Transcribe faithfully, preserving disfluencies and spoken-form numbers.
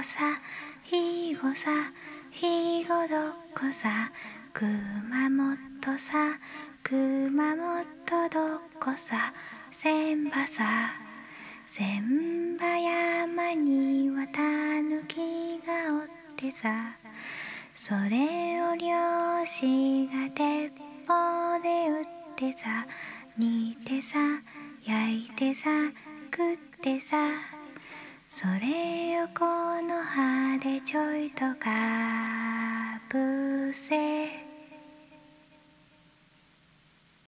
さひごさひごどこさ熊本さ熊本どこさ千葉さ千葉山にはたぬきがおってさそれを漁師が鉄砲で撃ってさ煮てさ焼いてさ食ってさそれをこの葉でちょいとかぶせ